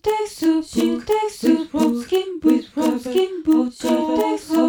takes soup with skin boots, skin boots, skin boots. She takes soup.